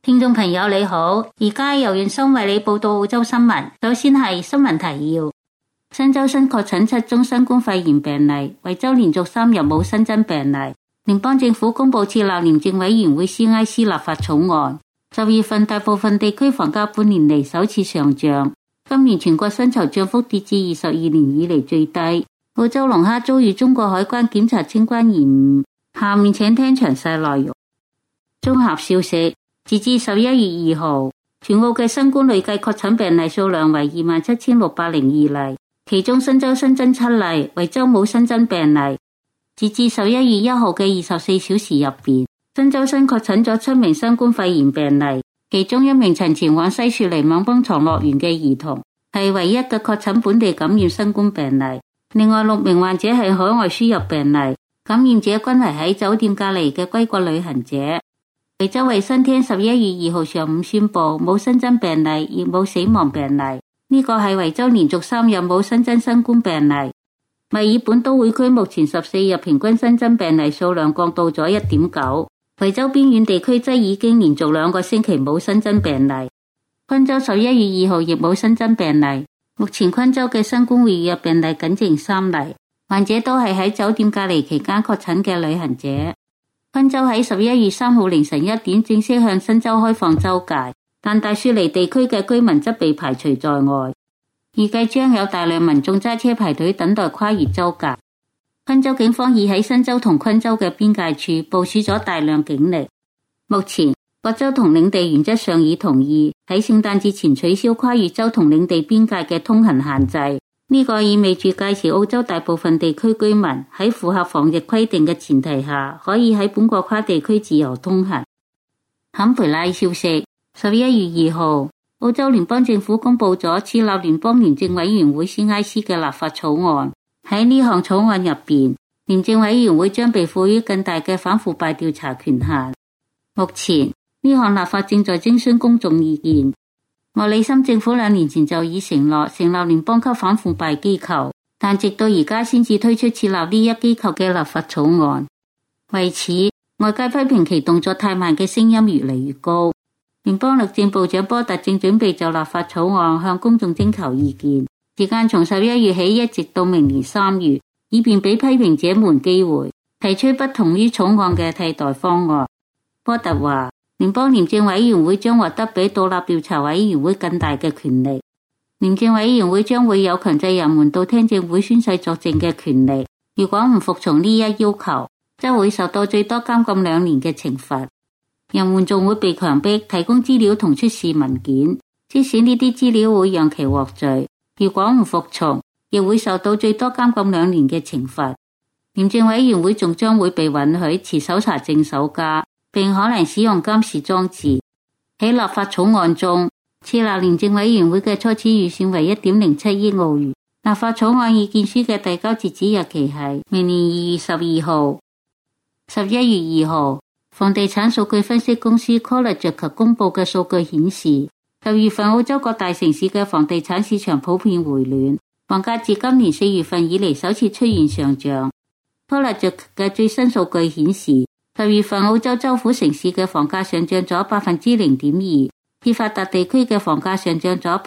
聽眾朋友你好，而家由袁生為你報道澳洲新聞。首先係新聞提要：新州新確診7宗新冠肺炎病例，維州連續3日冇新增病例。聯邦政府公布設立廉政委員會 CIC 立法草案。10月份大部分地區房價半年嚟首次上漲。今年全國薪酬漲幅跌至22年以嚟最低。澳洲龍蝦遭遇中國海關檢查清關延誤。下面請聽詳細內容。綜合消息。截至11月2號，全澳嘅新冠累計確診病例數量為27,602例，其中新州新增7例，維州冇新增病例。截至11月1號嘅24小時入邊，新州新確診咗7名新冠肺炎病例，其中1名曾前往西雪梨猛蹦床樂園嘅兒童，係唯一嘅確診本地感染新冠病例。另外6名患者係海外輸入病例，感染者均係喺酒店隔離嘅歸國旅行者。維州衛生廳11月2號上午宣布冇新增病例，亦冇死亡病例。呢個係維州連續3日冇新增新冠病例。墨爾本都會區目前14日平均新增病例數量降到咗 1.9。維州邊遠地區則已經連續2個星期冇新增病例。昆州11月2號亦冇新增病例。目前昆州嘅新冠活躍病例僅剩3例，患者都係喺酒店隔離期間確診嘅旅行者。昆州喺11月3號凌晨1點正式向新州開放州界，但大雪梨地區嘅居民則被排除在外。預計將有大量民眾揸車排隊等待跨越州界。昆州警方已喺新州同昆州嘅邊界處部署咗大量警力。目前，各州同領地原則上已同意喺聖誕節前取消跨越州同領地邊界嘅通行限制。呢個意味住屆時澳洲大部分地區居民喺符合防疫規定嘅前提下，可以喺本國跨地區自由通行。坎培拉消息，11月2號，澳洲聯邦政府公布咗設立聯邦廉政委員會 CIC 嘅立法草案。喺呢項草案入邊，廉政委員會將被賦予更大嘅反腐敗調查權限。目前呢項立法正在徵詢公眾意見。莫里森政府2年前就已承諾成立聯邦級反腐敗機構，但直到而家先至推出設立呢一機構嘅立法草案。為此，外界批評其動作太慢嘅聲音越嚟越高。聯邦律政部長波特正準備就立法草案向公眾徵求意見，時間從11月起一直到明年3月，以便俾批評者們機會提出不同於草案嘅替代方案。波特話，聯邦廉政委員會將獲得比獨立調查委員會更大嘅權力。廉政委員會將會有強制人們到聽證會宣誓作證嘅權力。如果唔服從呢一要求，則會受到最多監禁2年嘅懲罰。人們仲會被強迫提供資料同出示文件，即使呢啲資料會讓其獲罪。如果唔服從，亦會受到最多監禁2年嘅懲罰。廉政委員會仲將會被允許持搜查證手鎵，並可能使用監視裝置。喺立法草案中，設立廉政委員會嘅初始預算為 1.07 億澳元。立法草案意見書嘅遞交截止日期係明年2月12號。11月2號，房地產數據分析公司 CoreLogic 公布嘅數據顯示，10月份澳洲各大城市嘅房地產市場普遍回暖，房價自今年4月份以嚟首次出現上漲。CoreLogic 嘅最新數據顯示，10月份澳洲州府城市嘅房價上漲咗 0.2%， 次發達地區嘅房價上漲咗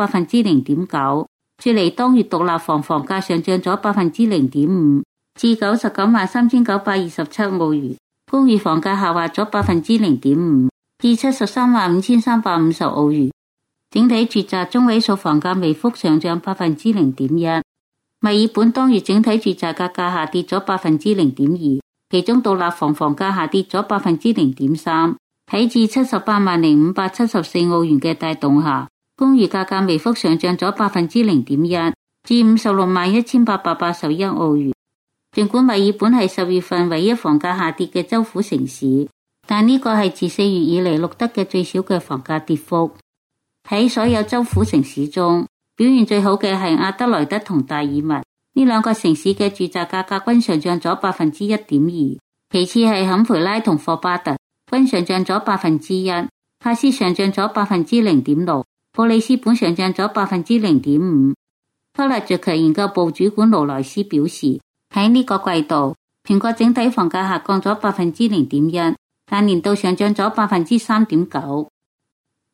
0.9%， 雪梨當月獨立房價上漲咗 0.5%， 至 993,927 澳元，公寓房價下滑咗 0.5%， 至 735,350 澳元。整體住宅中位數房價微幅上漲 0.1%。墨爾本當月整體住宅價格下跌咗 0.2%， 其中獨立房價下跌咗 0.3%， 喺至 780,574 澳元嘅帶動下，公寓價格微幅上漲咗 0.1%， 至 561,881 澳元。儘管墨爾本係10月份唯一房價下跌嘅州府城市，但呢個係自4月以嚟錄得嘅最少嘅房價跌幅。喺所有州府城市中，表現最好嘅係阿德萊德同達爾文，呢2個城市嘅住宅價格均上漲咗 1.2%， 其次係坎培拉同霍巴特均上漲咗 1%， 帕斯上漲咗 0.6%， 布里斯本上漲咗 0.5%。CoreLogic研究部主管勞萊斯表示，喺呢個季度，全國整體房價下降咗 0.1%， 但年度上漲咗 3.9%。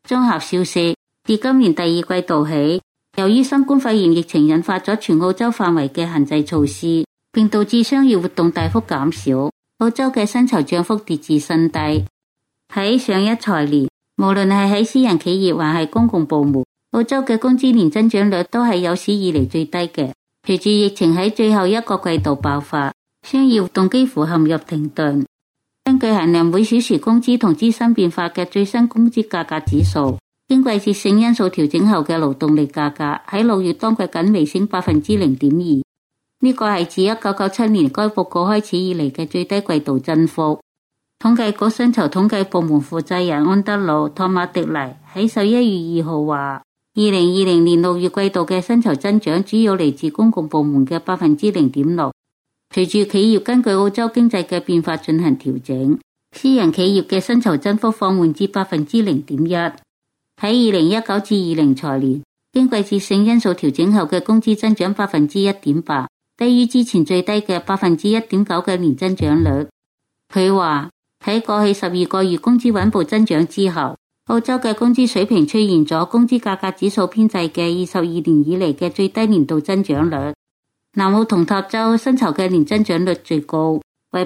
綜合消息，自今年第二季度起，由於新冠肺炎疫情引發咗全澳洲範圍嘅限制措施，並導致商業活動大幅減少，澳洲嘅薪酬漲幅跌至新低。喺上一財年，無論係喺私人企業還係公共部門，澳洲嘅工資年增長率都係有史以嚟最低嘅。隨住疫情喺最後一個季度爆發，商業活動幾乎陷入停頓。根據衡量每小時工資同資薪變化嘅最新工資價格指數，經季節性因素調整後嘅勞動力價格喺6月當季僅微升 0.2%， 呢個係自1997年該報告開始以嚟嘅最低季度增幅。統計局薪酬統計部門負責人安德魯·托馬迪尼喺11月2號話，2020年6月季度嘅薪酬增長主要嚟自公共部門嘅 0.6%。隨住企業根據澳洲經濟嘅變化進行調整，私人企業嘅薪酬增幅放緩至 0.1%。喺2019至20財年，經季節性因素調整後嘅工資增長 1.8%， 低於之前最低嘅 1.9% 嘅年增長率。佢話喺過去12個月工資穩步增長之後，澳洲嘅工資水平出現咗工資價格指數編製嘅22年以嚟嘅最低年度增長率。南澳同塔州薪酬嘅年增長率最高，為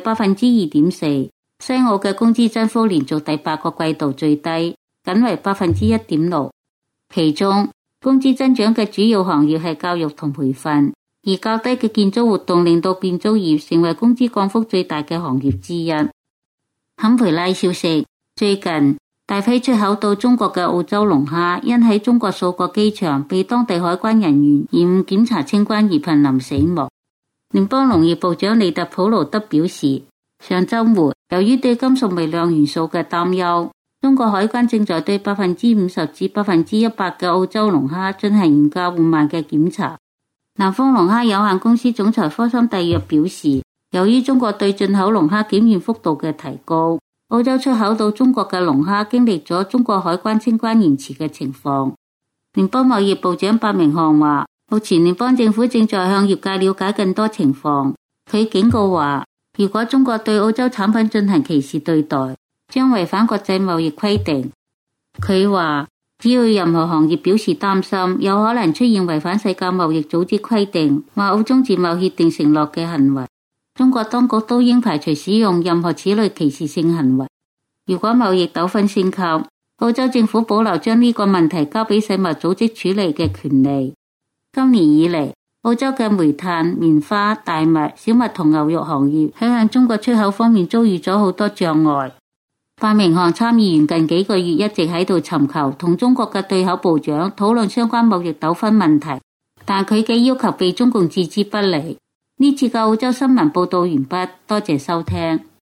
2.4%， 西澳嘅工資增幅連續第8個季度最低，僅為 1.6%。其中，工資增長嘅主要行業係教育同培訓，而較低嘅建築活動令到建築業成為工資降幅最大嘅行業之一。坎培拉消息，最近大批出口到中國嘅澳洲龍蝦因喺中國數個機場被當地海關人員延誤檢查清關而瀕臨死亡。聯邦農業部長利特普勞德表示，上週末由於對金屬微量元素嘅擔憂，中國海關正在對 50% 至 100% 嘅澳洲龍蝦進行嚴格緩慢嘅檢查。南方龍蝦有限公司總裁科森蒂約表示，由於中國對進口龍蝦檢驗幅度嘅提高，澳洲出口到中國嘅龍蝦經歷咗中國海關清關延遲嘅情況。聯邦貿易部長白明翰話，目前聯邦政府正在向業界了解更多情況。佢警告話，如果中國對澳洲產品進行歧視對待，將違反國際貿易規定。佢話，只要任何行業表示擔心，有可能出現違反世界貿易組織規定或澳中自貿協定承諾嘅行為，中國當局都應排除使用任何此類歧視性行為。如果貿易糾紛升級，澳洲政府保留將呢個問題交俾世貿組織處理嘅權利。今年以嚟，澳洲嘅煤炭、棉花、大麥、小麥同牛肉行業喺向中國出口方面遭遇咗好多障礙。白明翰參議員近幾個月一直喺度尋求同中國嘅對口部長討論相關貿易糾紛問題，但佢嘅要求被中共置之不理。呢次嘅澳洲新聞報道完畢，多謝收聽。